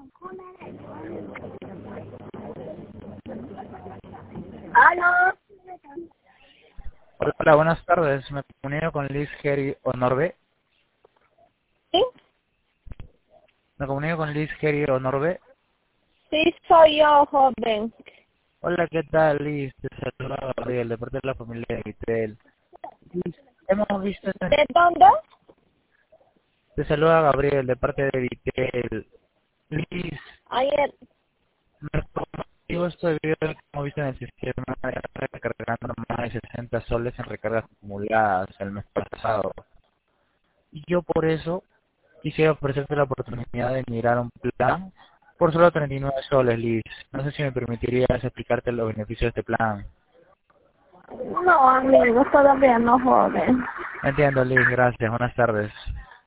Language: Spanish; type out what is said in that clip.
¿Aló? Hola, buenas tardes. Me comunico con Liz Geri Onorbe. ¿Sí? Me comunico con Liz Geri Onorbe. Sí, soy yo, joven. Hola, ¿qué tal, Liz? Te saluda Gabriel, de parte de la familia de Vitel. Liz, hemos visto... ¿De dónde? Te saluda Gabriel, de parte de Vitel. Liz, Ayer. me digo esto debido a que hemos visto en el sistema recargando más de 60 soles en recargas acumuladas el mes pasado. Y yo por eso quisiera ofrecerte la oportunidad de mirar un plan por solo 39 soles, Liz. No sé si me permitirías explicarte los beneficios de este plan. No, amigo, todavía no, joven. Entiendo, Liz. Gracias. Buenas tardes.